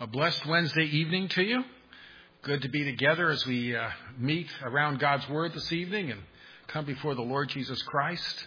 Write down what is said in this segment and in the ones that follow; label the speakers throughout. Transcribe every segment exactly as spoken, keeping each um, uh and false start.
Speaker 1: A blessed Wednesday evening to you. Good to be together as we uh, meet around God's Word this evening and come before the Lord Jesus Christ.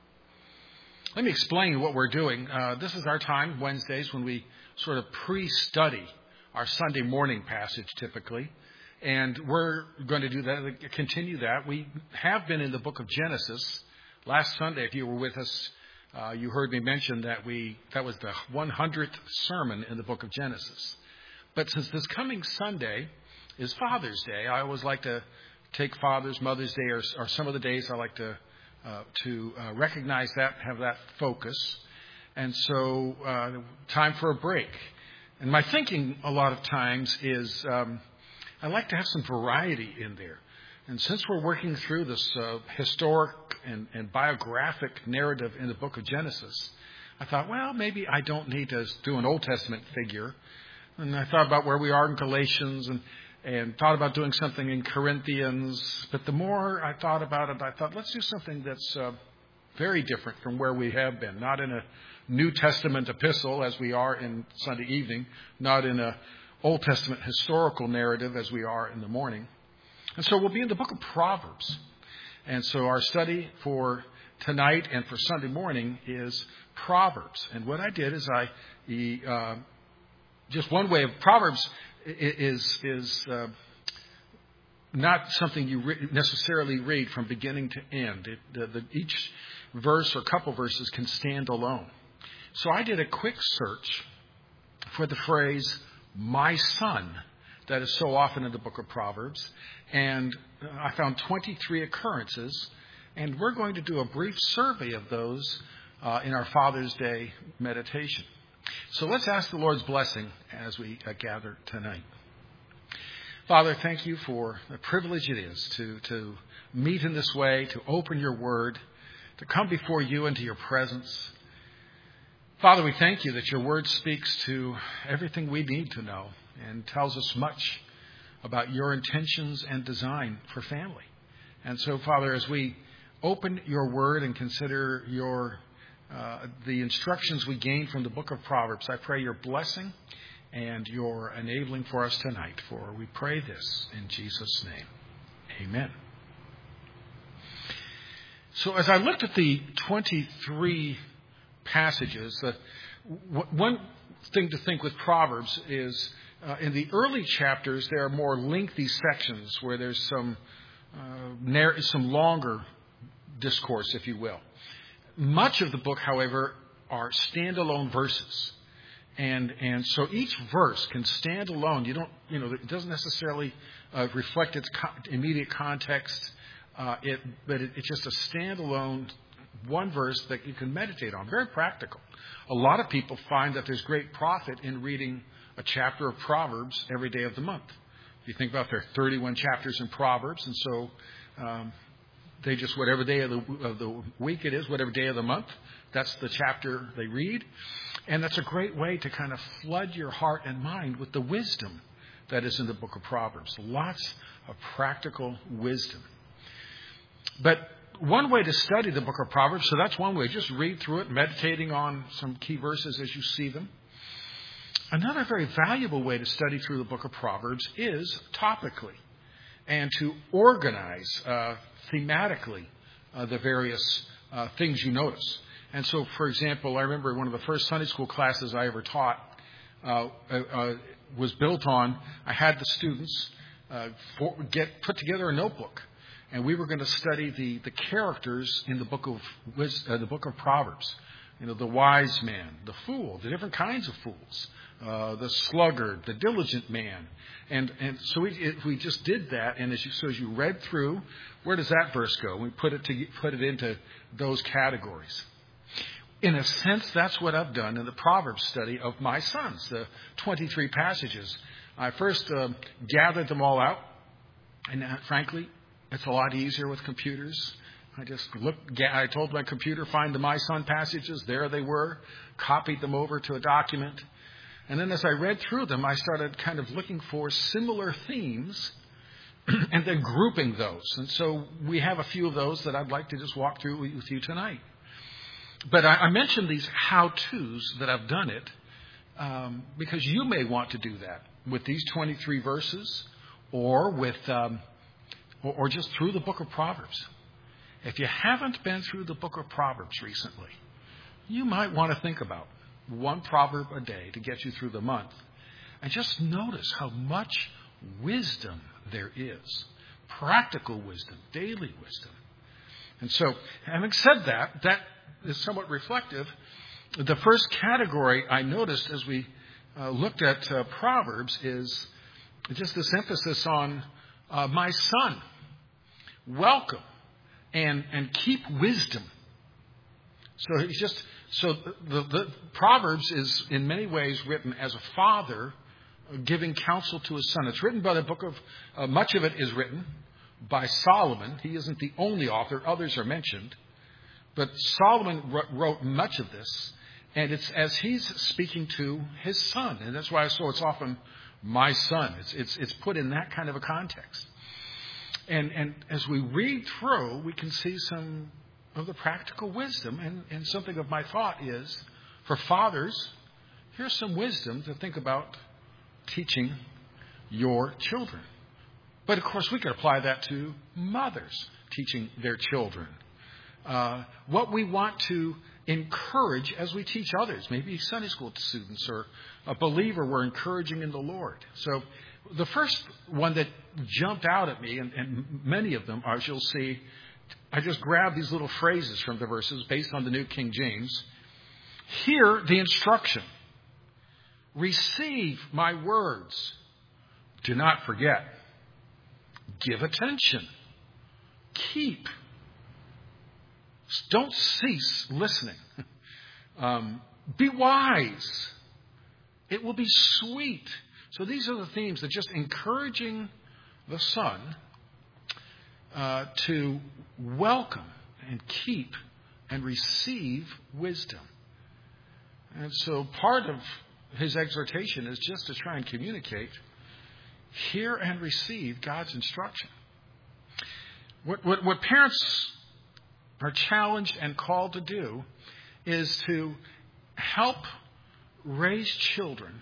Speaker 1: Let me explain what we're doing. Uh, this is our time, Wednesdays, when we sort of pre-study our Sunday morning passage typically. And we're going to do that, continue that. We have been in the book of Genesis. Last Sunday, if you were with us, uh, you heard me mention that we that was the one hundredth sermon in the book of Genesis. But since this coming Sunday is Father's Day, I always like to take Father's, Mother's Day, or, or some of the days I like to uh, to uh, recognize that, have that focus. And so, uh, time for a break. And my thinking a lot of times is um, I like to have some variety in there. And since we're working through this uh, historic and, and biographic narrative in the book of Genesis, I thought, well, maybe I don't need to do an Old Testament figure. And I thought about where we are in Galatians and, and thought about doing something in Corinthians. But the more I thought about it, I thought, let's do something that's uh, very different from where we have been. Not in a New Testament epistle as we are in Sunday evening. Not in a Old Testament historical narrative as we are in the morning. And so we'll be in the book of Proverbs. And so our study for tonight and for Sunday morning is Proverbs. And what I did is I... Uh, Just one way of Proverbs is is uh, not something you re- necessarily read from beginning to end. It, the, the, each verse or couple verses can stand alone. So I did a quick search for the phrase "my son" that is so often in the book of Proverbs, and I found twenty-three occurrences. And we're going to do a brief survey of those uh, in our Father's Day meditation. So let's ask the Lord's blessing as we uh, gather tonight. Father, thank you for the privilege it is to, to meet in this way, to open your word, to come before you into your presence. Father, we thank you that your word speaks to everything we need to know and tells us much about your intentions and design for family. And so, Father, as we open your word and consider your Uh, the instructions we gain from the book of Proverbs, I pray your blessing and your enabling for us tonight. For we pray this in Jesus' name. Amen. So as I looked at the twenty-three passages, uh, w- one thing to think with Proverbs is uh, in the early chapters, there are more lengthy sections where there's some, uh, narr- some longer discourse, if you will. Much of the book, however, are standalone verses. And and so each verse can stand alone. You don't, you know, it doesn't necessarily uh, reflect its co- immediate context. Uh, it, but it, it's just a standalone one verse that you can meditate on. Very practical. A lot of people find that there's great profit in reading a chapter of Proverbs every day of the month. You think about there are thirty-one chapters in Proverbs, and so um, They just, whatever day of the, of the week it is, whatever day of the month, that's the chapter they read. And that's a great way to kind of flood your heart and mind with the wisdom that is in the book of Proverbs. Lots of practical wisdom. But one way to study the book of Proverbs, so that's one way, just read through it, meditating on some key verses as you see them. Another very valuable way to study through the book of Proverbs is topically, and to organize uh, thematically uh, the various uh, things you notice. And so, for example, I remember one of the first Sunday school classes I ever taught uh, uh, was built on, I had the students uh, for, get put together a notebook, and we were going to study the, the characters in the book of uh, the book of Proverbs. You know, the wise man, the fool, the different kinds of fools, uh, the sluggard, the diligent man. And and so we it, we just did that. And as you, so as you read through, where does that verse go? We put it to put it into those categories. In a sense, that's what I've done in the Proverbs study of my sons, the twenty-three passages. I first uh, gathered them all out. And uh, frankly, it's a lot easier with computers. I just looked, I told my computer, find the My Son passages. There they were. Copied them over to a document. And then as I read through them, I started kind of looking for similar themes and then grouping those. And so we have a few of those that I'd like to just walk through with you tonight. But I, I mentioned these how-tos that I've done it um, because you may want to do that with these twenty-three verses, or with, um, or, or just through the book of Proverbs. If you haven't been through the book of Proverbs recently, you might want to think about one proverb a day to get you through the month, and just notice how much wisdom there is, practical wisdom, daily wisdom. And so, having said that, that is somewhat reflective. The first category I noticed as we uh, looked at uh, Proverbs is just this emphasis on uh, my son, welcome and and keep wisdom. So he's just so the, the Proverbs is in many ways written as a father giving counsel to his son. It's written by the book of uh, much of it is written by Solomon. He isn't the only author; others are mentioned, but Solomon wrote much of this. And it's as he's speaking to his son. And that's why so it's often my son. It's, it's, it's put in that kind of a context. And, and as we read through, we can see some of the practical wisdom. And, and something of my thought is, for fathers, here's some wisdom to think about teaching your children. But of course, we could apply that to mothers teaching their children. Uh, what we want to encourage as we teach others, maybe Sunday school students or a believer we're encouraging in the Lord. So the first one that jumped out at me, and, and many of them, as you'll see, I just grabbed these little phrases from the verses based on the New King James. Hear the instruction. Receive my words. Do not forget. Give attention. Keep. Don't cease listening. Um, be wise. It will be sweet. So these are the themes that just encouraging the son uh, to welcome and keep and receive wisdom. And so part of his exhortation is just to try and communicate, hear and receive God's instruction. What, what, what parents are challenged and called to do is to help raise children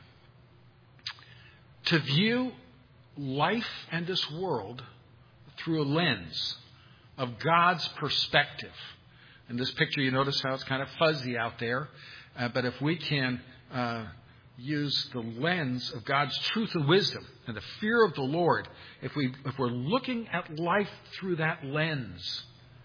Speaker 1: to view life and this world through a lens of God's perspective. In this picture, you notice how it's kind of fuzzy out there. Uh, but if we can uh, use the lens of God's truth and wisdom and the fear of the Lord, if we if we're looking at life through that lens,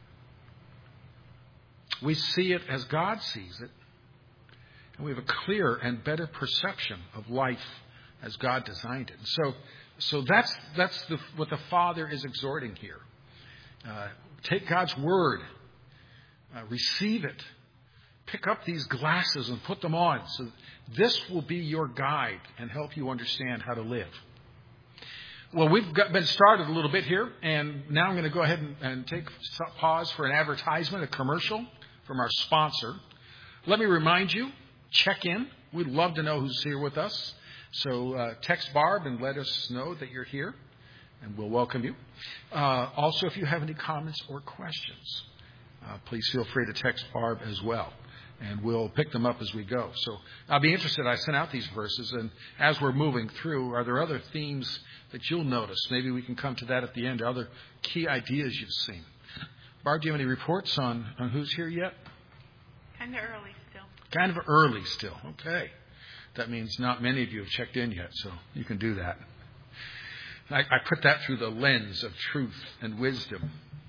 Speaker 1: we see it as God sees it, and we have a clearer and better perception of life as God designed it. So, so that's that's the, what the Father is exhorting here. Uh, take God's word, uh, receive it, pick up these glasses and put them on. So this will be your guide and help you understand how to live. Well, we've got, been started a little bit here, and now I'm going to go ahead and, and take pause for an advertisement, a commercial from our sponsor. Let me remind you, check in. We'd love to know who's here with us. So uh, text Barb and let us know that you're here, and we'll welcome you. Uh, also, if you have any comments or questions, uh, please feel free to text Barb as well, and we'll pick them up as we go. So I'll be interested. I sent out these verses, and as we're moving through, are there other themes that you'll notice? Maybe we can come to that at the end, other key ideas you've seen. Barb, do you have any reports on, on who's here yet?
Speaker 2: Kind of early still.
Speaker 1: Kind of early still. Okay. That means not many of you have checked in yet, so you can do that. I, I put that through the lens of truth and wisdom.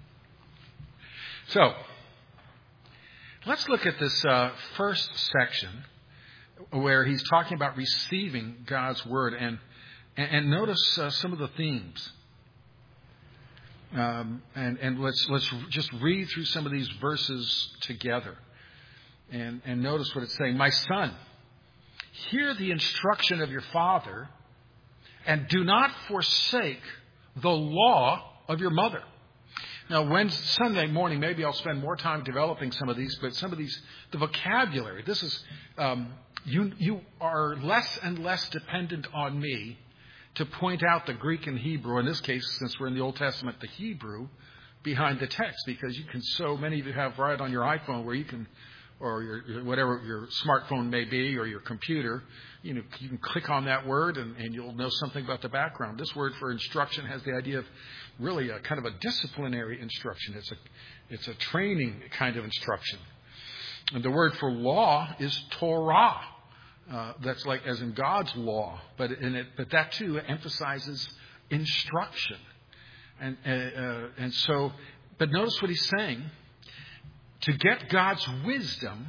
Speaker 1: So, let's look at this uh, first section where he's talking about receiving God's word, and and, and notice uh, some of the themes. Um, and and let's let's just read through some of these verses together, and and notice what it's saying. My son, hear the instruction of your father, and do not forsake the law of your mother. Now, Wednesday, Sunday morning, maybe I'll spend more time developing some of these, but some of these, the vocabulary. This is um, you. You are less and less dependent on me to point out the Greek and Hebrew, in this case, since we're in the Old Testament, the Hebrew behind the text, because you can, so many of you have right on your iPhone where you can or your, your whatever your smartphone may be, or your computer, you know, you can click on that word and, and you'll know something about the background. This word for instruction has the idea of really a kind of a disciplinary instruction. It's a it's a training kind of instruction. And the word for law is Torah. Uh, that's like as in God's law, but in it, but that too emphasizes instruction. And uh, uh, and so, but notice what he's saying. To get God's wisdom,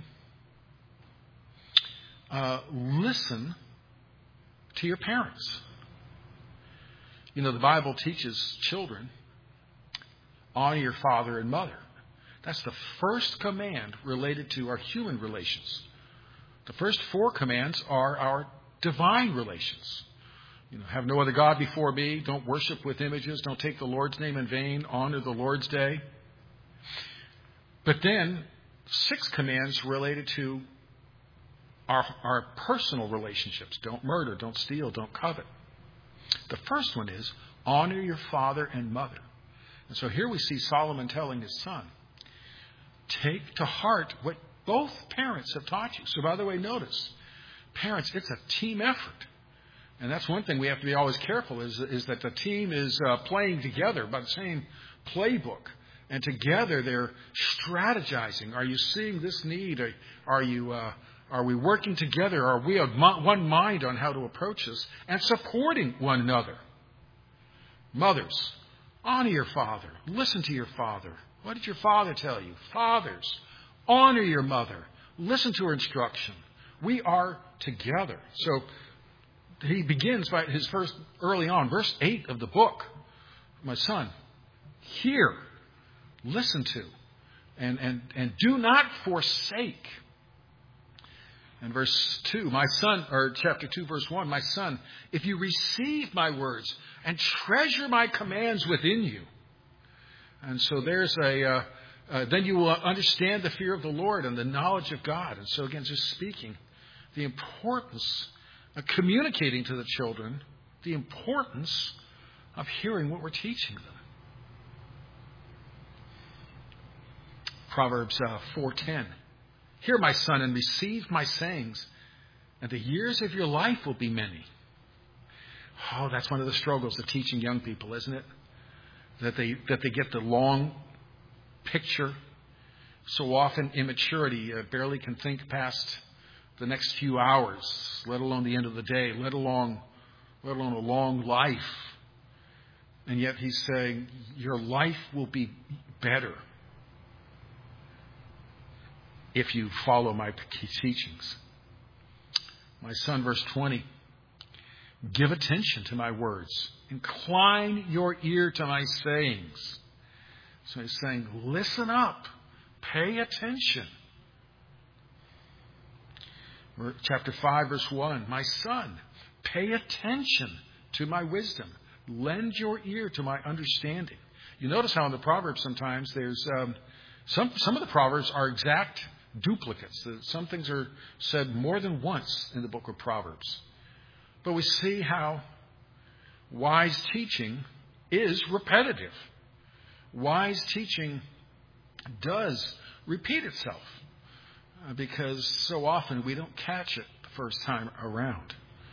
Speaker 1: uh, listen to your parents. You know, the Bible teaches children, honor your father and mother. That's the first command related to our human relations. The first four commands are our divine relations. You know, have no other God before me. Don't worship with images. Don't take the Lord's name in vain. Honor the Lord's day. But then, six commands related to our, our personal relationships. Don't murder, don't steal, don't covet. The first one is, honor your father and mother. And so here we see Solomon telling his son, take to heart what both parents have taught you. So by the way, notice, parents, it's a team effort. And that's one thing we have to be always careful, is, is that the team is uh, playing together by the same playbook. And together they're strategizing. Are you seeing this need? Are, are you? Uh, are we working together? Are we of one mind on how to approach this? And supporting one another. Mothers, honor your father. Listen to your father. What did your father tell you? Fathers, honor your mother. Listen to her instruction. We are together. So he begins by his first, early on, verse eight of the book. My son, hear. Listen to, and, and, and do not forsake. And verse two, my son, or chapter two, verse one, my son, if you receive my words and treasure my commands within you. And so there's a, uh, uh, then you will understand the fear of the Lord and the knowledge of God. And so again, just speaking, the importance of communicating to the children, the importance of hearing what we're teaching them. Proverbs uh, four ten. Hear, my son, and receive my sayings, and the years of your life will be many. Oh, that's one of the struggles of teaching young people, isn't it? That they that they get the long picture. So often immaturity uh, barely can think past the next few hours, let alone the end of the day, let alone let alone a long life. And yet he's saying your life will be better if you follow my teachings. My son, verse twenty, give attention to my words. Incline your ear to my sayings. So he's saying, listen up. Pay attention. Chapter five, verse one, my son, pay attention to my wisdom. Lend your ear to my understanding. You notice how in the Proverbs sometimes there's um, some some of the Proverbs are exact duplicates. Some things are said more than once in the book of Proverbs. But we see how wise teaching is repetitive. Wise teaching does repeat itself because so often we don't catch it the first time around.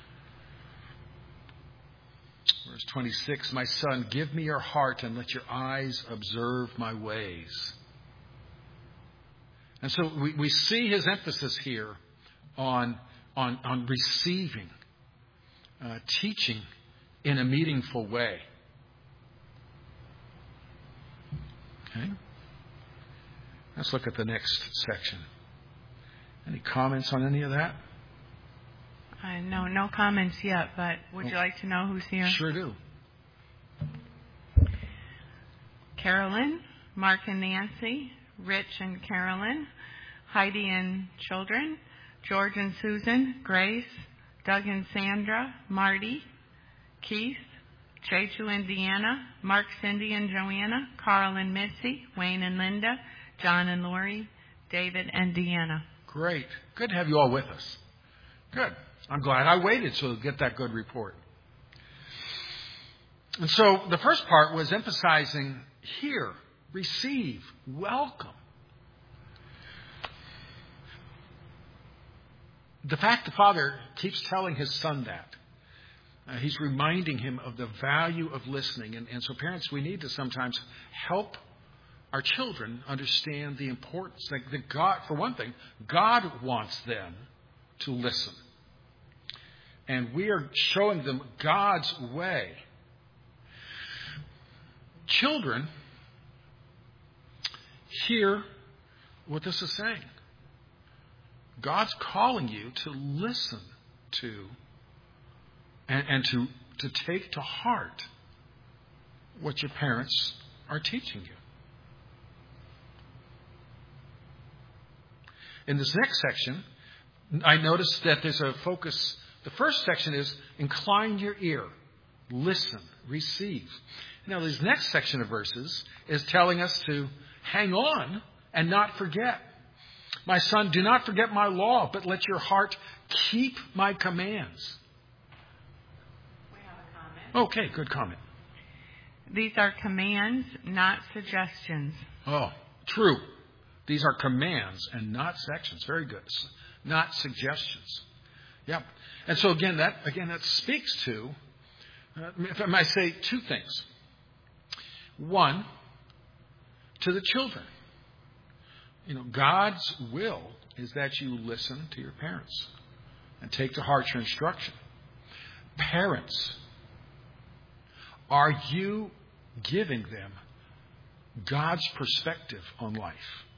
Speaker 1: Verse twenty-six, my son, give me your heart and let your eyes observe my ways. And so we, we see his emphasis here on, on, on receiving, uh, teaching in a meaningful way. Okay? Let's look at the next section. Any comments on any of that?
Speaker 2: Uh, no, no comments yet, but would you like to know who's here?
Speaker 1: Sure do.
Speaker 2: Carolyn, Mark and Nancy, Rich and Carolyn, Heidi and children, George and Susan, Grace, Doug and Sandra, Marty, Keith, Chechu and Deanna, Mark, Cindy and Joanna, Carl and Missy, Wayne and Linda, John and Lori, David and Deanna.
Speaker 1: Great. Good to have you all with us. Good. I'm glad I waited so to get that good report. And so the first part was emphasizing hear, receive, welcome. the fact the father keeps telling his son that, uh, he's reminding him of the value of listening. And, and so parents, we need to sometimes help our children understand the importance that, that God, for one thing, God wants them to listen. And we are showing them God's way. Children hear what this is saying. God's calling you to listen to and, and to, to take to heart what your parents are teaching you. In this next section, I noticed that there's a focus. The first section is incline your ear, listen, receive. Now, this next section of verses is telling us to hang on and not forget. My son, do not forget my law, but let your heart keep my commands.
Speaker 2: We have a comment.
Speaker 1: Okay, good comment.
Speaker 2: These are commands, not suggestions.
Speaker 1: Oh, true. These are commands and not sections. Very good. Not suggestions. Yep. And so again, that again that speaks to, uh, if I might say, two things. One, to the children. You know, God's will is that you listen to your parents and take to heart your instruction. Parents, are you giving them God's perspective on life?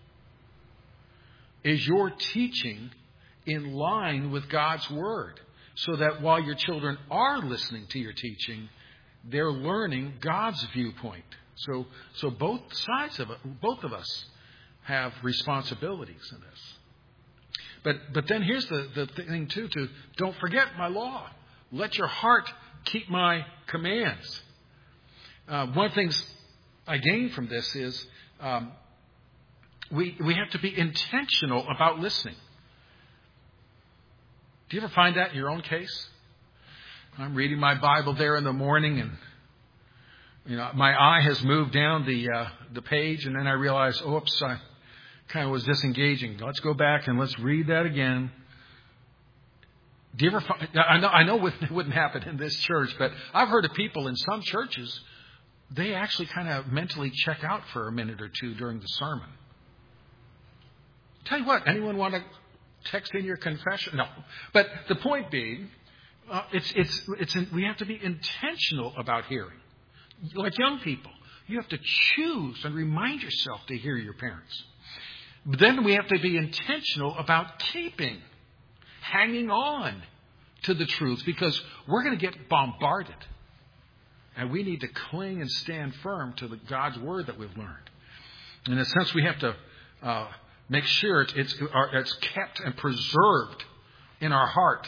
Speaker 1: Is your teaching in line with God's Word so that while your children are listening to your teaching, they're learning God's viewpoint? So, so both sides of it, both of us have responsibilities in this. But, but then here's the, the thing too, to don't forget my law. Let your heart keep my commands. Uh, one of the things I gained from this is um, we we have to be intentional about listening. Do you ever find that in your own case? I'm reading my Bible there in the morning, and you know my eye has moved down the uh, the page, and then I realize, oops, I kind of was disengaging. Let's go back and let's read that again. Do you ever find, I know I know it wouldn't happen in this church, but I've heard of people in some churches, they actually kind of mentally check out for a minute or two during the sermon. Tell you what, anyone want to text in your confession? No. But the point being, uh, it's it's it's we have to be intentional about hearing. Like young people, you have to choose and remind yourself to hear your parents. But then we have to be intentional about keeping, hanging on to the truth, because we're going to get bombarded. And we need to cling and stand firm to the God's Word that we've learned. In a sense, we have to uh, make sure it's, it's, it's kept and preserved in our heart.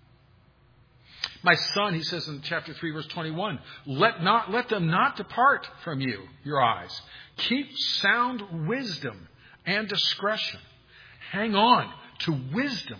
Speaker 1: My son, he says in chapter three, verse twenty-one, let not let them not depart from you, your eyes. Keep sound wisdom and discretion. Hang on to wisdom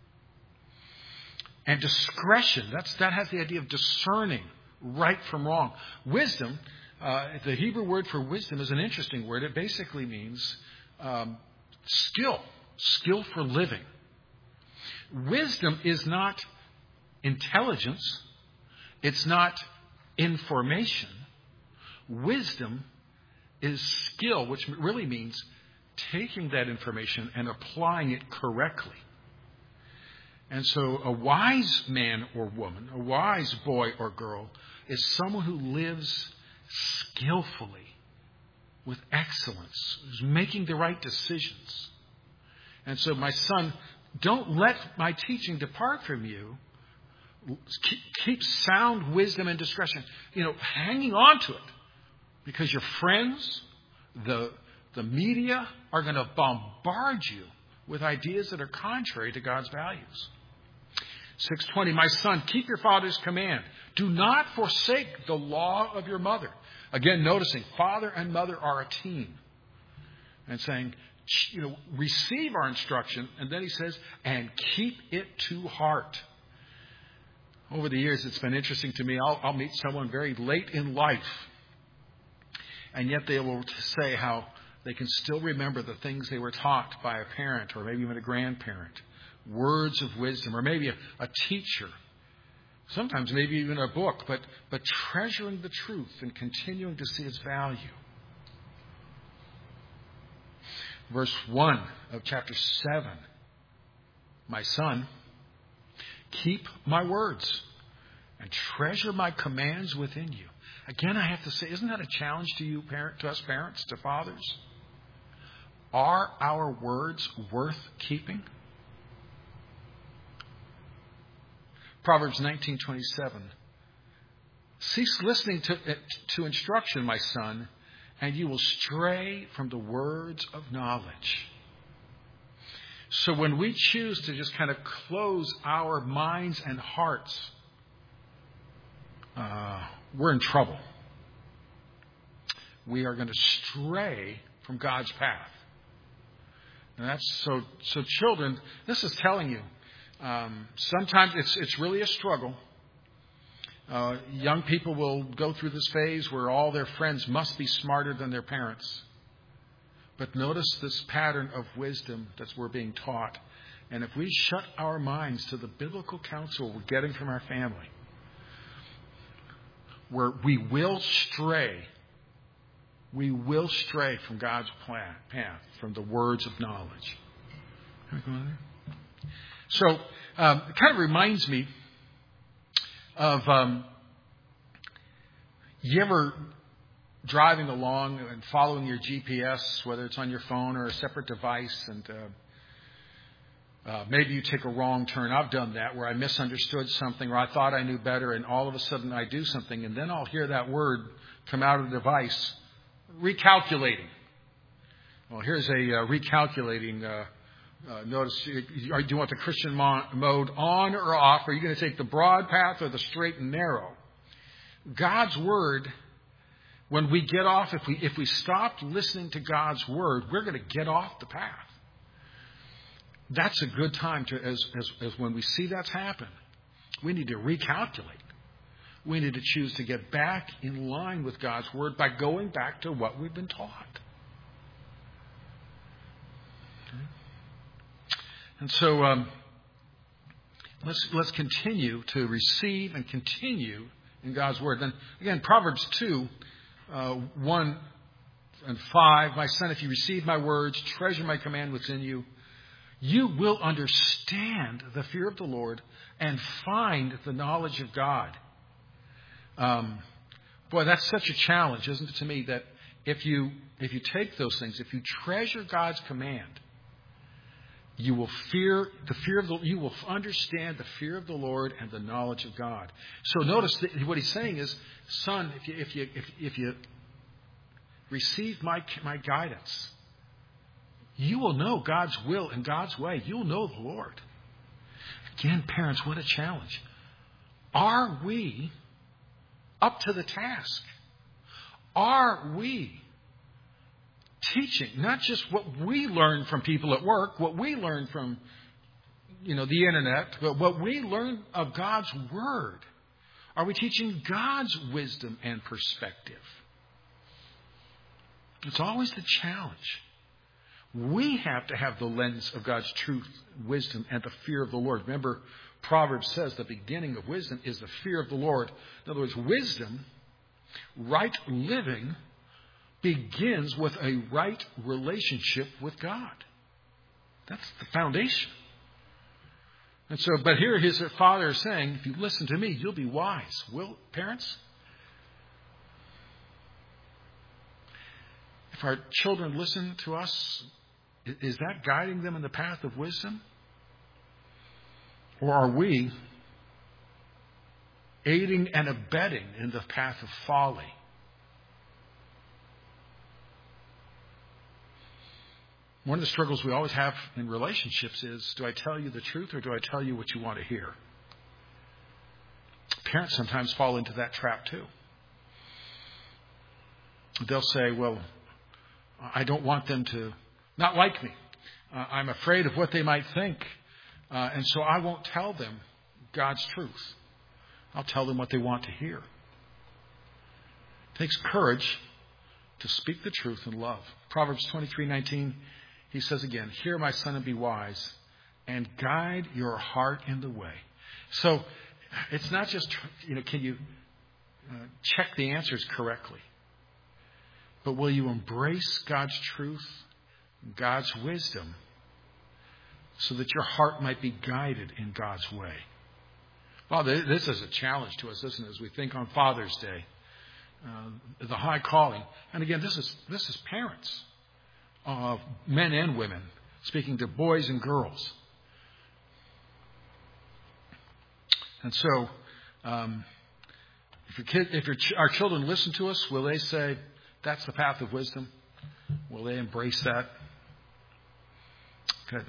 Speaker 1: and discretion. That's that has the idea of discerning right from wrong. Wisdom, uh, the Hebrew word for wisdom is an interesting word. It basically means um, skill, skill for living. Wisdom is not intelligence. It's not information. Wisdom is skill, which really means taking that information and applying it correctly. And so a wise man or woman, a wise boy or girl, is someone who lives skillfully, with excellence, who's making the right decisions. And so, my son, don't let my teaching depart from you. Keep sound wisdom and discretion, you know, hanging on to it, because your friends, the the media, are going to bombard you with ideas that are contrary to God's values. six twenty, my son, keep your father's command. Do not forsake the law of your mother. Again, noticing father and mother are a team. And saying, you know, receive our instruction. And then he says, and keep it to heart. Over the years, it's been interesting to me. I'll, I'll meet someone very late in life, and yet they will say how they can still remember the things they were taught by a parent or maybe even a grandparent words of wisdom, or maybe a, a teacher, sometimes maybe even a book, but, but treasuring the truth and continuing to see its value. Verse one of chapter seven, my son, keep my words and treasure my commands within you. Again, I have to say, isn't that a challenge to you, parent, to us parents, to fathers? Are our words worth keeping? Proverbs nineteen twenty-seven. Cease listening to, to instruction, my son, and you will stray from the words of knowledge. So when we choose to just kind of close our minds and hearts, uh, we're in trouble. We are going to stray from God's path. And that's so, so children, this is telling you, um, sometimes it's, it's really a struggle. Uh, young people will go through this phase where all their friends must be smarter than their parents. But notice this pattern of wisdom that we're being taught. And if we shut our minds to the biblical counsel we're getting from our family, where we will stray, we will stray from God's path, from the words of knowledge. Can we go on there? So um, it kind of reminds me of, um, you ever driving along and following your G P S, whether it's on your phone or a separate device, and uh, uh, maybe you take a wrong turn. I've done that where I misunderstood something or I thought I knew better, and all of a sudden I do something, and then I'll hear that word come out of the device, recalculating. Well, here's a uh, recalculating uh, Uh, notice, do you want the Christian mo- mode on or off? Are you going to take the broad path or the straight and narrow? God's Word, when we get off, if we if we stop listening to God's Word, we're going to get off the path. That's a good time to, as, as, as when we see that's happen, we need to recalculate. We need to choose to get back in line with God's Word by going back to what we've been taught. And so um, let's let's continue to receive and continue in God's Word. Then again, Proverbs two, uh, one and five. My son, if you receive my words, treasure my command within you, you will understand the fear of the Lord and find the knowledge of God. Um, boy, that's such a challenge, isn't it, to me, that if you if you take those things, if you treasure God's command, you will fear the fear of the. You will understand the fear of the Lord and the knowledge of God. So notice that what he's saying is, son, if you if you if, if you receive my my guidance, you will know God's will and God's way. You will know the Lord. Again, parents, what a challenge! Are we up to the task? Are we teaching not just what we learn from people at work, what we learn from, you know, the internet, but what we learn of God's Word? Are we teaching God's wisdom and perspective? It's always the challenge. We have to have the lens of God's truth, wisdom, and the fear of the Lord. Remember, Proverbs says the beginning of wisdom is the fear of the Lord. In other words, wisdom, right living, begins with a right relationship with God. That's the foundation. And so, but here his father is saying, if you listen to me, you'll be wise. Will, parents? If our children listen to us, is that guiding them in the path of wisdom? Or are we aiding and abetting in the path of folly? One of the struggles we always have in relationships is, do I tell you the truth or do I tell you what you want to hear? Parents sometimes fall into that trap too. They'll say, well, I don't want them to not like me. Uh, I'm afraid of what they might think. Uh, and so I won't tell them God's truth. I'll tell them what they want to hear. It takes courage to speak the truth in love. Proverbs twenty-three nineteen, he says again, hear, my son, and be wise. and guide your heart in the way. So it's not just, you know, can you uh, check the answers correctly? But will you embrace God's truth, God's wisdom, so that your heart might be guided in God's way? Well, this is a challenge to us, isn't it, as we think on Father's Day, uh, the high calling. And again, this is this is parents, uh, men and women, speaking to boys and girls. And so, um, if, your kid, if your ch- our children listen to us, will they say, that's the path of wisdom? Will they embrace that? Good.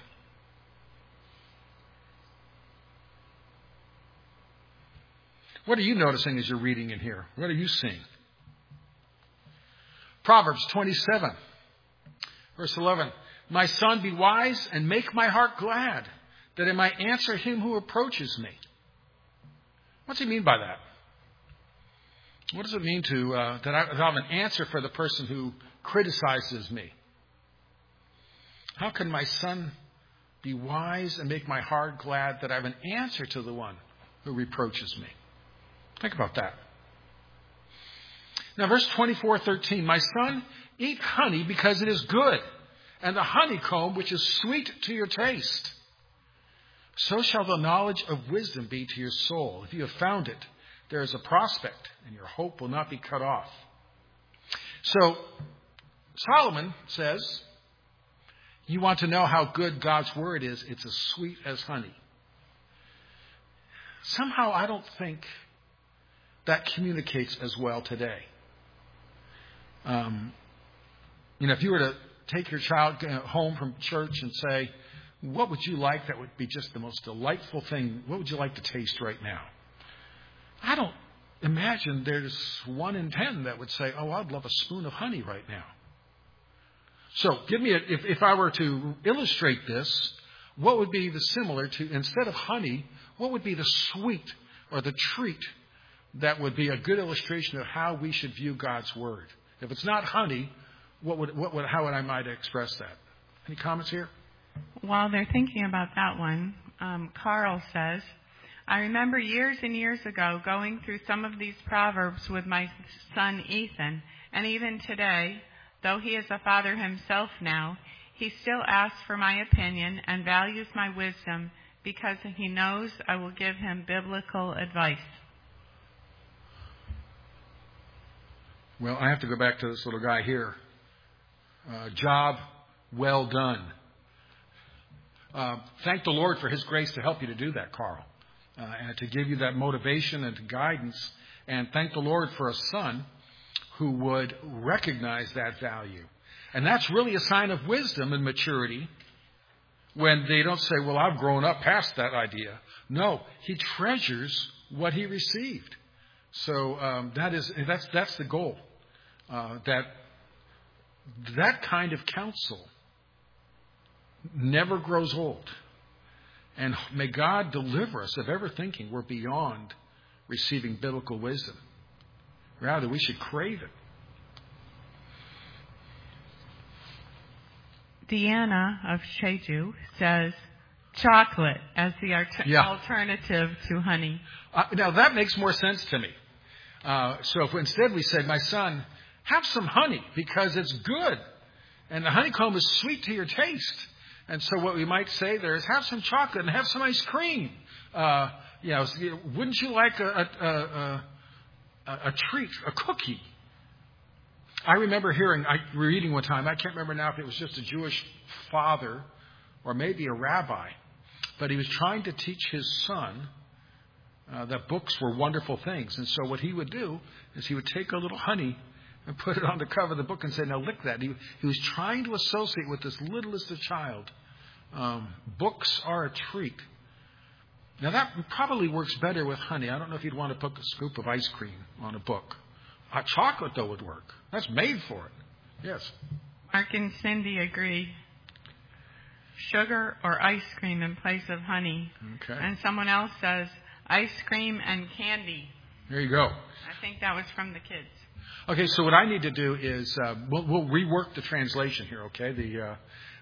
Speaker 1: What are you noticing as you're reading in here? What are you seeing? Proverbs twenty-seven, verse eleven. My son, be wise and make my heart glad, that I might answer him who approaches me. What's he mean by that? What does it mean to uh, that I have an answer for the person who criticizes me? How can my son be wise and make my heart glad that I have an answer to the one who reproaches me? Think about that. Now, verse twenty-four thirteen. My son, eat honey because it is good, and the honeycomb which is sweet to your taste. So shall the knowledge of wisdom be to your soul. If you have found it, there is a prospect, and your hope will not be cut off. So, Solomon says, you want to know how good God's word is, it's as sweet as honey. Somehow I don't think that communicates as well today. Um, you know, if you were to take your child home from church and say, what would you like that would be just the most delightful thing? What would you like to taste right now? I don't imagine there's one in ten that would say, oh, I'd love a spoon of honey right now. So give me a, if, if I were to illustrate this, what would be the similar to, instead of honey, what would be the sweet or the treat that would be a good illustration of how we should view God's word? If it's not honey, what would, what would, how would I might express that? Any comments here?
Speaker 2: While they're thinking about that one, um, Carl says, I remember years and years ago going through some of these proverbs with my son Ethan, and even today, though he is a father himself now, he still asks for my opinion and values my wisdom because he knows I will give him biblical advice.
Speaker 1: Well, I have to go back to this little guy here. Uh, job well done. Uh, thank the Lord for His grace to help you to do that, Carl, uh, and to give you that motivation and guidance. And thank the Lord for a son who would recognize that value. And that's really a sign of wisdom and maturity when they don't say, well, I've grown up past that idea. No, he treasures what he received. So um, that is that's that's the goal. Uh, that that kind of counsel never grows old. And may God deliver us of ever thinking we're beyond receiving biblical wisdom. Rather, we should crave it.
Speaker 2: Deanna of Jeju says chocolate as the art- yeah. alternative to honey.
Speaker 1: Uh, now, that makes more sense to me. Uh, so if instead we said, my son, have some honey because it's good. And the honeycomb is sweet to your taste. And so what we might say there is have some chocolate and have some ice cream. Uh, you know, wouldn't you like a, a, a, a, a treat, a cookie? I remember hearing, I reading one time, I can't remember now if it was just a Jewish father or maybe a rabbi, but he was trying to teach his son uh, that books were wonderful things. And so what he would do is he would take a little honey and put it on the cover of the book and say, now lick that. He, he was trying to associate with this littlest of child. Um, books are a treat. Now that probably works better with honey. I don't know if you'd want to put a scoop of ice cream on a book. Hot chocolate, though, would work. That's made for it. Yes.
Speaker 2: Mark and Cindy agree. Sugar or ice cream in place of honey.
Speaker 1: Okay.
Speaker 2: And someone else says ice cream and candy.
Speaker 1: There you go.
Speaker 2: I think that was from the kids.
Speaker 1: Okay, so what I need to do is uh, we'll, we'll rework the translation here. Okay, the uh,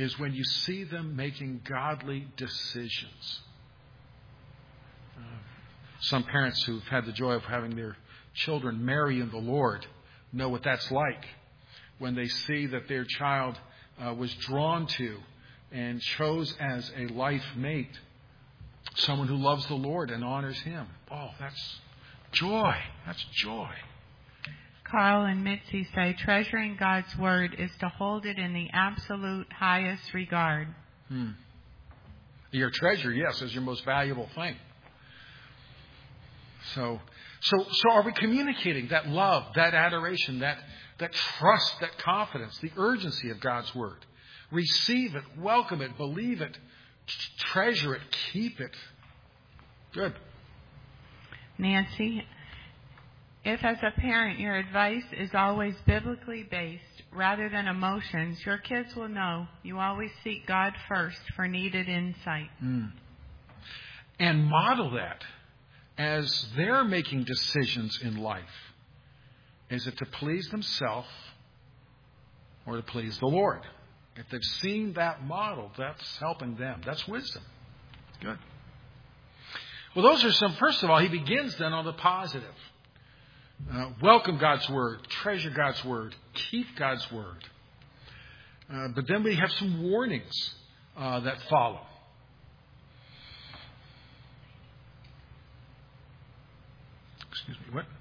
Speaker 1: is when you see them making godly decisions. Uh, some parents who've had the joy of having their children marry in the Lord know what that's like when they see that their child uh, was drawn to and chose as a life mate someone who loves the Lord and honors Him. Oh, that's joy. That's joy.
Speaker 2: Carl and Mitzi say treasuring God's Word is to hold it in the absolute highest regard.
Speaker 1: Hmm. Your treasure, yes, is your most valuable thing. So, so, so are we communicating that love, that adoration, that, that trust, that confidence, the urgency of God's Word? Receive it, welcome it, believe it, treasure it, keep it. Good.
Speaker 2: Nancy, if as a parent your advice is always biblically based rather than emotions, your kids will know you always seek God first for needed insight.
Speaker 1: Mm. And model that as they're making decisions in life. Is it to please themselves or to please the Lord? If they've seen that model, that's helping them. That's wisdom. Good. Well, those are some, first of all, he begins then on the positive. Uh, welcome God's Word, treasure God's Word, keep God's Word. Uh, but then we have some warnings uh, that follow. Excuse me, what?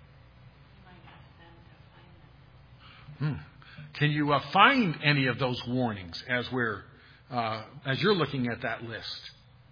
Speaker 1: Hmm. Can you uh, find any of those warnings as we're uh, as you're looking at that list?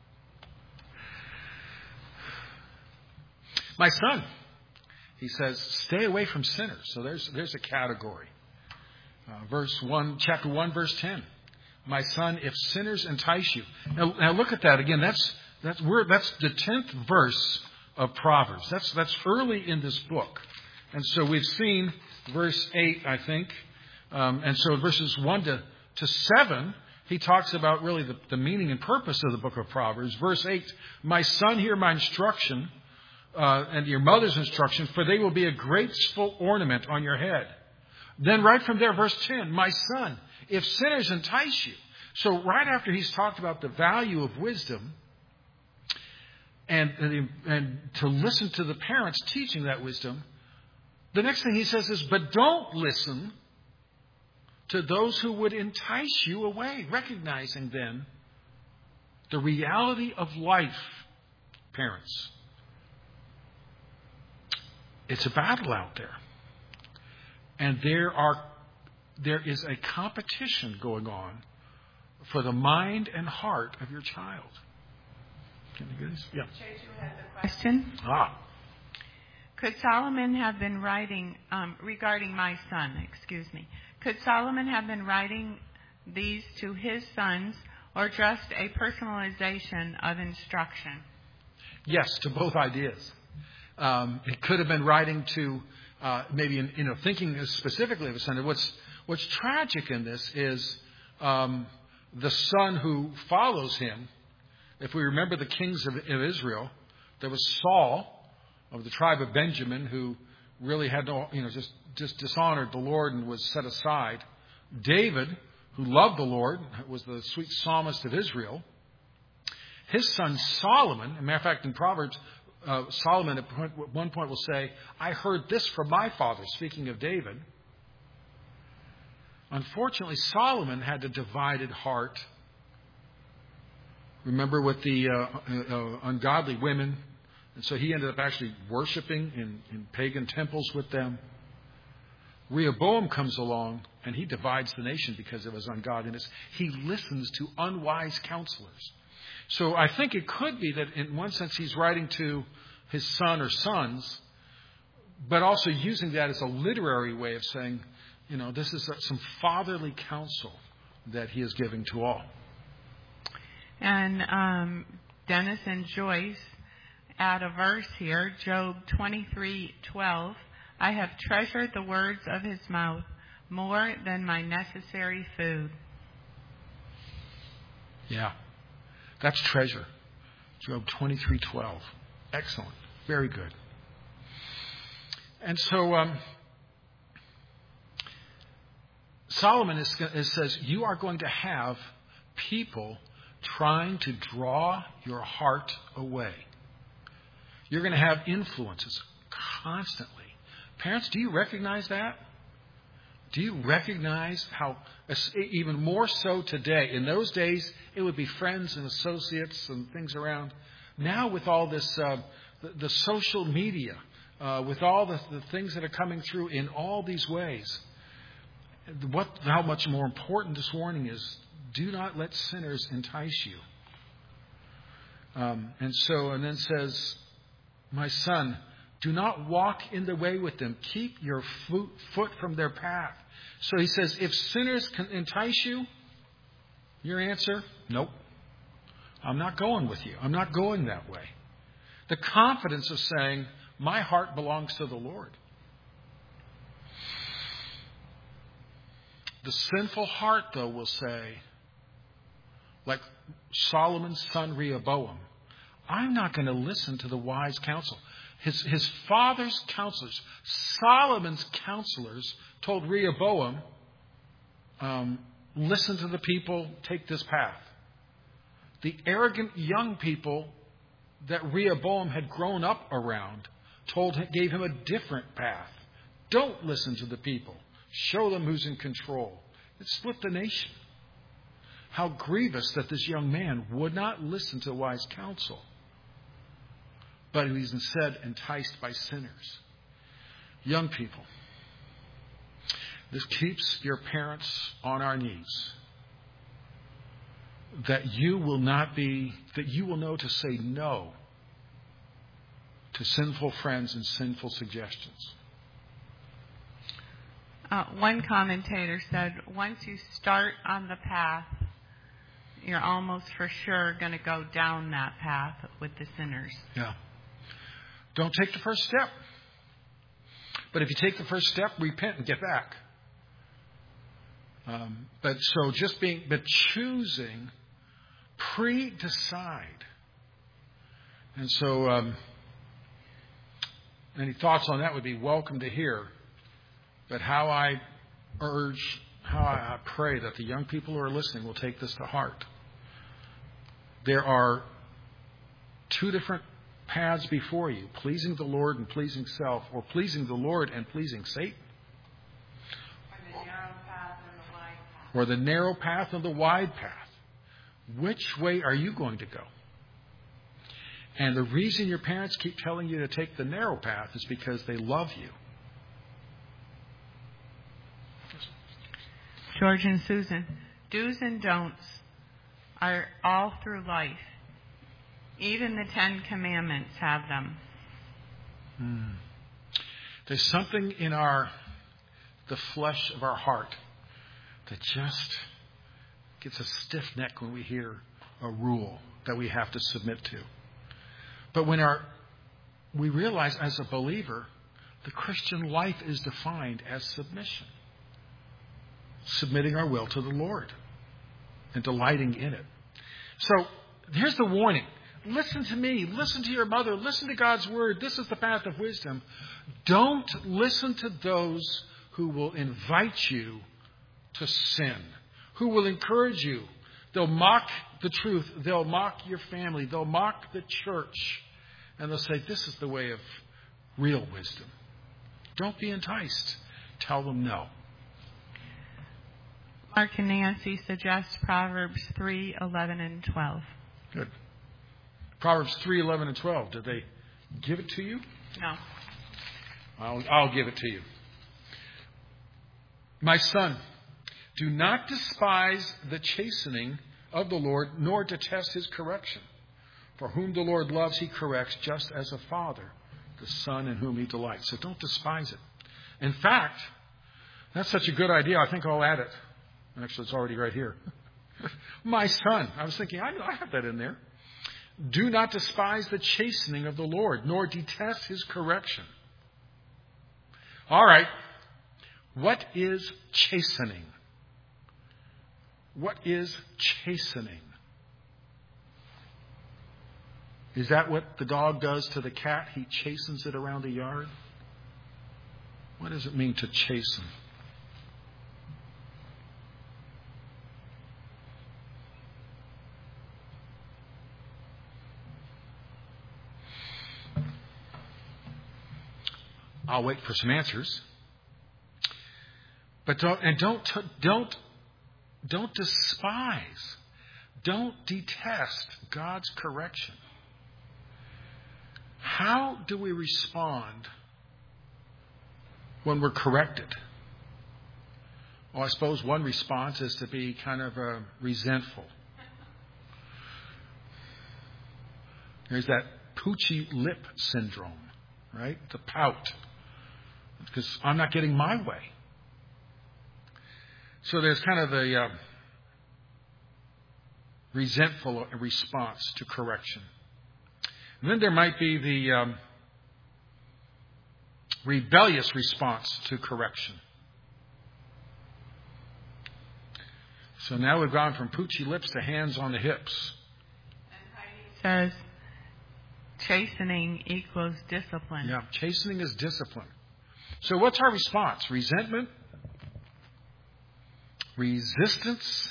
Speaker 1: My son, he says, stay away from sinners. So there's there's a category. Uh, verse one, chapter one, verse ten. My son, if sinners entice you. Now, now look at that again. That's that's we're that's the tenth verse of Proverbs. That's that's early in this book, and so we've seen verse eight, I think. Um, and so verses one to, to seven, he talks about really the, the meaning and purpose of the book of Proverbs. Verse eight, my son, hear my instruction uh, and your mother's instruction, for they will be a graceful ornament on your head. Then right from there, verse ten, my son, if sinners entice you. So right after he's talked about the value of wisdom and, and, and to listen to the parents teaching that wisdom, the next thing he says is, but don't listen to those who would entice you away, recognizing then the reality of life, parents. It's a battle out there. And there are there is a competition going on for the mind and heart of your child. Can you get this? Yeah.
Speaker 2: Chesu has a question.
Speaker 1: Ah.
Speaker 2: Could Solomon have been writing, um, regarding my son, excuse me, could Solomon have been writing these to his sons or just a personalization of instruction?
Speaker 1: Yes, to both ideas. Um, it could have been writing to uh, maybe, in, you know, thinking specifically of a son. What's, what's tragic in this is um, the son who follows him. If we remember the kings of, of Israel, there was Saul of the tribe of Benjamin, who really had no, you know, just, just dishonored the Lord and was set aside. David, who loved the Lord, was the sweet psalmist of Israel. His son Solomon, as a matter of fact, in Proverbs, uh, Solomon at point, one point will say, I heard this from my father, speaking of David. Unfortunately, Solomon had a divided heart. Remember with the uh, uh, ungodly women. And so he ended up actually worshiping in, in pagan temples with them. Rehoboam comes along and he divides the nation because of his ungodliness. He listens to unwise counselors. So I think it could be that in one sense he's writing to his son or sons, but also using that as a literary way of saying, you know, this is some fatherly counsel that he is giving to all.
Speaker 2: And um, Dennis and Joyce add a verse here, Job twenty-three twelve. I have treasured the words of his mouth more than my necessary food.
Speaker 1: Yeah, that's treasure. Job twenty-three twelve. Excellent. Very good. And so um, Solomon is, is, says, you are going to have people trying to draw your heart away. You're going to have influences constantly. Parents, do you recognize that? Do you recognize how, even more so today, in those days, it would be friends and associates and things around. Now with all this, uh, the, the social media, uh, with all the, the things that are coming through in all these ways, what, how much more important this warning is, do not let sinners entice you. Um, and so, and then says, my son, do not walk in the way with them. Keep your foot, foot from their path. So he says, if sinners can entice you, your answer, nope. I'm not going with you. I'm not going that way. The confidence of saying, my heart belongs to the Lord. The sinful heart, though, will say, like Solomon's son Rehoboam, I'm not going to listen to the wise counsel. His, his father's counselors, Solomon's counselors, told Rehoboam, um, listen to the people, take this path. The arrogant young people that Rehoboam had grown up around told gave him a different path. Don't listen to the people. Show them who's in control. It split the nation. How grievous that this young man would not listen to wise counsel, but he's instead enticed by sinners. Young people, this keeps your parents on our knees. That you will not be, that you will know to say no to sinful friends and sinful suggestions.
Speaker 2: Uh, one commentator said, once you start on the path, you're almost for sure going to go down that path with the sinners.
Speaker 1: Yeah. Don't take the first step. But if you take the first step, repent and get back. Um, but so just being, but choosing, pre-decide. And so, um, any thoughts on that would be welcome to hear. But how I urge, how I pray that the young people who are listening will take this to heart. There are two different paths before you, pleasing the Lord and pleasing self, or pleasing the Lord and pleasing Satan. Or the narrow path and the wide path. Which way are you going to go? And the reason your parents keep telling you to take the narrow path is because they love you.
Speaker 2: George and Susan, do's and don'ts are all through life. Even the Ten Commandments have them.
Speaker 1: Hmm. There's something in our, the flesh of our heart that just gets a stiff neck when we hear a rule that we have to submit to. But when our, we realize as a believer, the Christian life is defined as submission. Submitting our will to the Lord and delighting in it. So here's the warning. Listen to me. Listen to your mother. Listen to God's word. This is the path of wisdom. Don't listen to those who will invite you to sin, who will encourage you. They'll mock the truth. They'll mock your family. They'll mock the church. And they'll say, this is the way of real wisdom. Don't be enticed. Tell them no.
Speaker 2: Mark and Nancy suggest Proverbs three, eleven, and twelve.
Speaker 1: Good. Proverbs three, eleven, and twelve. Did they give it to you?
Speaker 2: No.
Speaker 1: I'll, I'll give it to you. My son, do not despise the chastening of the Lord, nor detest his correction. For whom the Lord loves, he corrects, just as a father, the son in whom he delights. So don't despise it. In fact, that's such a good idea. I think I'll add it. Actually, it's already right here. My son. I was thinking, I, I have that in there. Do not despise the chastening of the Lord, nor detest his correction. All right. What is chastening? What is chastening? Is that what the dog does to the cat? He chastens it around the yard? What does it mean to chasten? I'll wait for some answers. But don't, and don't, don't, don't despise, don't detest God's correction. How do we respond when we're corrected? Well, I suppose one response is to be kind of uh, resentful. There's that poochy lip syndrome, right? The pout. Because I'm not getting my way. So there's kind of a uh, resentful response to correction. And then there might be the um, rebellious response to correction. So now we've gone from poochy lips to hands on the hips.
Speaker 2: And Heidi says, chastening equals discipline.
Speaker 1: Yeah, chastening is discipline. So what's our response? Resentment? Resistance?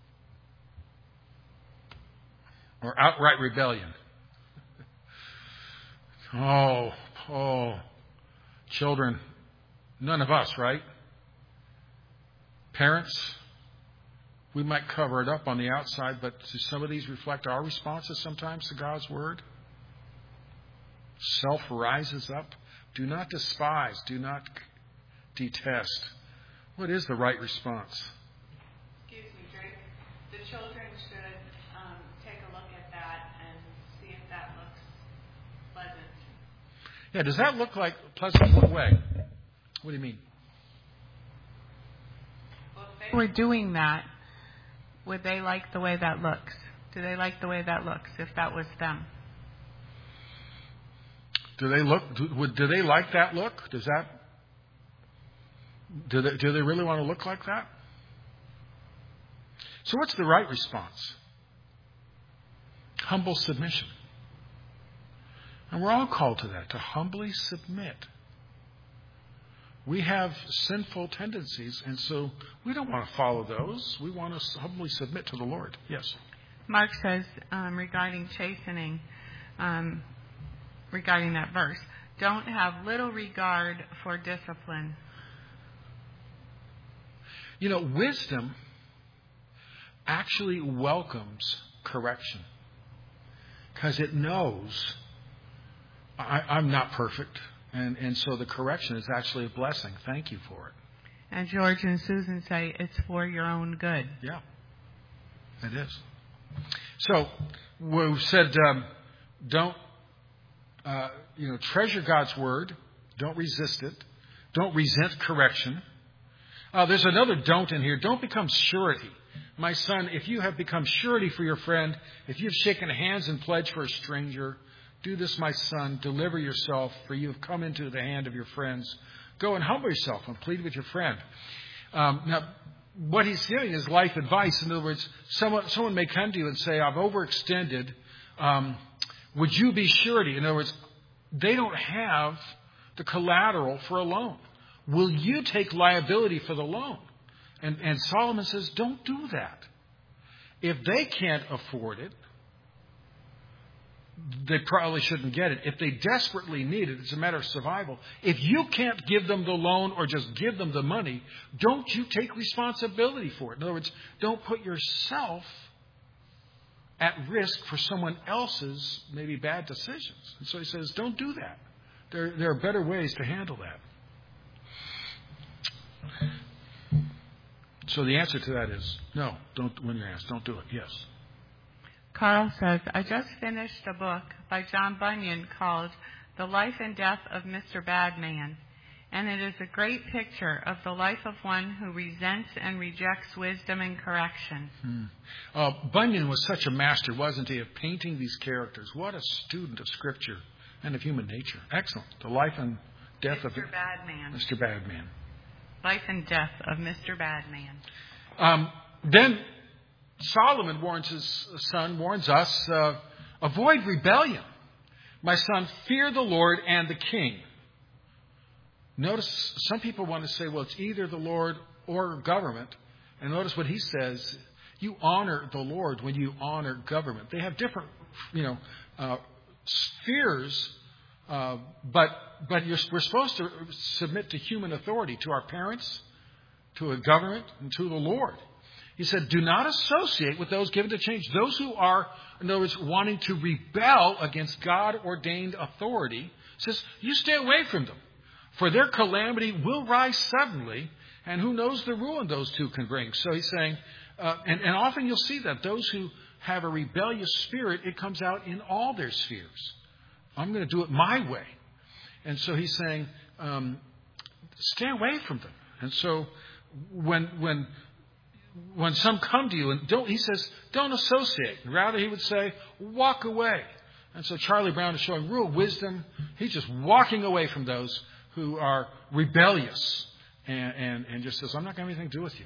Speaker 1: Or outright rebellion? Oh, oh, children, none of us, right? Parents, we might cover it up on the outside, but do some of these reflect our responses sometimes to God's Word? Self rises up. Do not despise. Do not detest. What is the right response?
Speaker 2: Excuse me, Drake. The children should um, take a look at that and see if that looks pleasant.
Speaker 1: Yeah, does that look like pleasant in what way? What do you mean?
Speaker 2: Well, if they were doing that, would they like the way that looks? Do they like the way that looks if that was them?
Speaker 1: Do they look? Do, would, do they like that look? Does that? Do they? Do they really want to look like that? So, what's the right response? Humble submission, and we're all called to that, to humbly submit. We have sinful tendencies, and so we don't want to follow those. We want to humbly submit to the Lord. Yes.
Speaker 2: Mark says um, regarding chastening. Um, regarding that verse, don't have little regard for discipline.
Speaker 1: You know, wisdom actually welcomes correction because it knows I, I'm not perfect, and, and so the correction is actually a blessing. Thank you for it.
Speaker 2: And George and Susan say it's for your own good.
Speaker 1: Yeah, it is. So we've said um, don't Uh, you know, treasure God's Word. Don't resist it. Don't resent correction. Uh, there's another don't in here. Don't become surety. My son, if you have become surety for your friend, if you've shaken hands and pledged for a stranger, do this, my son. Deliver yourself, for you have come into the hand of your friends. Go and humble yourself and plead with your friend. Um, now, what he's giving is life advice. In other words, someone, someone may come to you and say, I've overextended. Um, Would you be surety? In other words, they don't have the collateral for a loan. Will you take liability for the loan? And, and Solomon says, don't do that. If they can't afford it, they probably shouldn't get it. If they desperately need it, it's a matter of survival. If you can't give them the loan or just give them the money, don't you take responsibility for it. In other words, don't put yourself at risk for someone else's maybe bad decisions. And so he says, don't do that. There, there are better ways to handle that. So the answer to that is no, don't, when you're asked, don't do it. Yes.
Speaker 2: Carl says, I just finished a book by John Bunyan called The Life and Death of Mister Badman. And it is a great picture of the life of one who resents and rejects wisdom and correction.
Speaker 1: Hmm. Uh, Bunyan was such a master, wasn't he, of painting these characters. What a student of Scripture and of human nature. Excellent. The life and death
Speaker 2: Mister
Speaker 1: of
Speaker 2: Badman.
Speaker 1: Mister Badman.
Speaker 2: Life and death of Mister Badman.
Speaker 1: Um, then Solomon warns his son, warns us, uh, avoid rebellion. My son, fear the Lord and the king. Notice some people want to say, well, it's either the Lord or government. And notice what he says. You honor the Lord when you honor government. They have different, you know, uh, spheres Uh, but but you're, we're supposed to submit to human authority, to our parents, to a government, and to the Lord. He said, do not associate with those given to change. Those who are, in other words, wanting to rebel against God-ordained authority, he says, you stay away from them. For their calamity will rise suddenly, and who knows the ruin those two can bring. So he's saying, uh, and, and often you'll see that those who have a rebellious spirit, it comes out in all their spheres. I'm going to do it my way. And so he's saying, um, stay away from them. And so when when when some come to you and don't, he says, don't associate. Rather, he would say, walk away. And so Charlie Brown is showing real wisdom. He's just walking away from those who are rebellious and, and, and just says, I'm not going to have anything to do with you.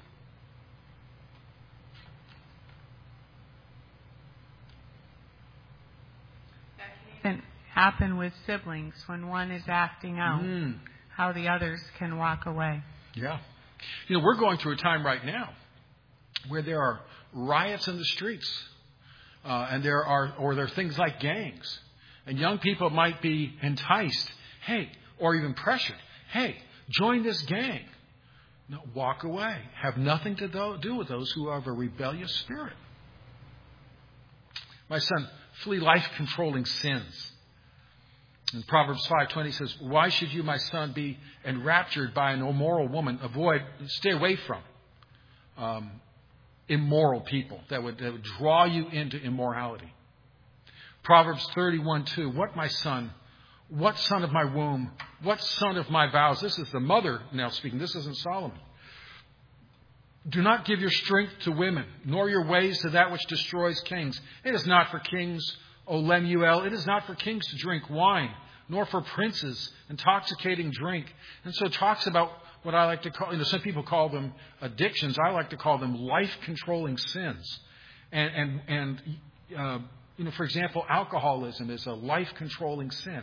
Speaker 2: That can happen with siblings when one is acting out,
Speaker 1: Mm.
Speaker 2: how the others can walk away.
Speaker 1: Yeah. You know, we're going through a time right now where there are riots in the streets, uh, and there are, or there are things like gangs, and young people might be enticed, hey, or even pressured, hey, join this gang. No, walk away. Have nothing to do with those who have a rebellious spirit. My son, flee life-controlling sins. In Proverbs five twenty says, why should you, my son, be enraptured by an immoral woman? Avoid, stay away from um, immoral people that would, that would draw you into immorality. Proverbs thirty-one two, what, my son, what son of my womb, what son of my vows? This is the mother now speaking. This isn't Solomon. Do not give your strength to women, nor your ways to that which destroys kings. It is not for kings, O Lemuel. It is not for kings to drink wine, nor for princes intoxicating drink. And so it talks about what I like to call, you know, some people call them addictions. I like to call them life-controlling sins. And, and, and uh, you know, for example, alcoholism is a life-controlling sin.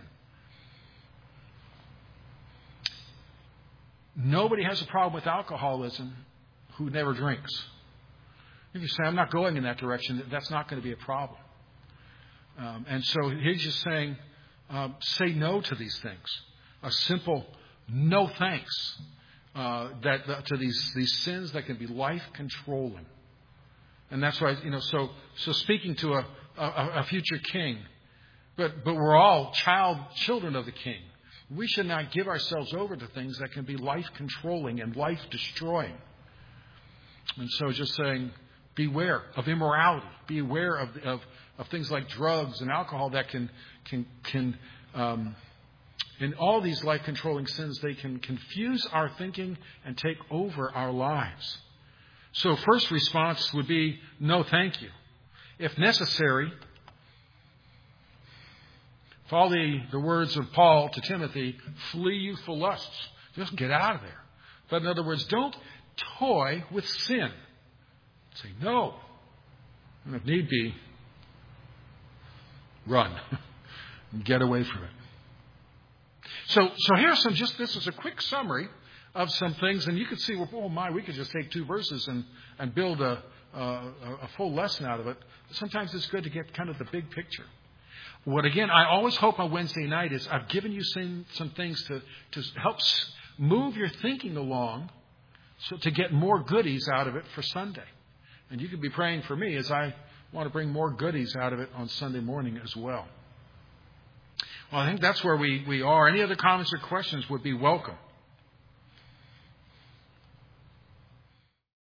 Speaker 1: Nobody has a problem with alcoholism who never drinks. If you say, I'm not going in that direction, that's not going to be a problem. Um, and so he's just saying, um, say no to these things. A simple no thanks uh, that, that to these these sins that can be life controlling. And that's why, you know, so so speaking to a, a, a future king, but but we're all child children of the king. We should not give ourselves over to things that can be life controlling and life destroying. And so just saying, beware of immorality. Be aware of, of, of things like drugs and alcohol that can, can, can um, in all these life-controlling sins, they can confuse our thinking and take over our lives. So first response would be, no, thank you. If necessary, follow the, the words of Paul to Timothy, flee youthful lusts. Just get out of there. But in other words, don't toy with sin. Say no. And if need be, run. And get away from it. So, so here's some, just this is a quick summary of some things. And you could see, well, oh my, we could just take two verses and, and build a, a, a full lesson out of it. Sometimes it's good to get kind of the big picture. What, again, I always hope on Wednesday night is I've given you some, some things to, to help move your thinking along so to get more goodies out of it for Sunday. And you can be praying for me as I want to bring more goodies out of it on Sunday morning as well. Well, I think that's where we, we are. Any other comments or questions would be welcome.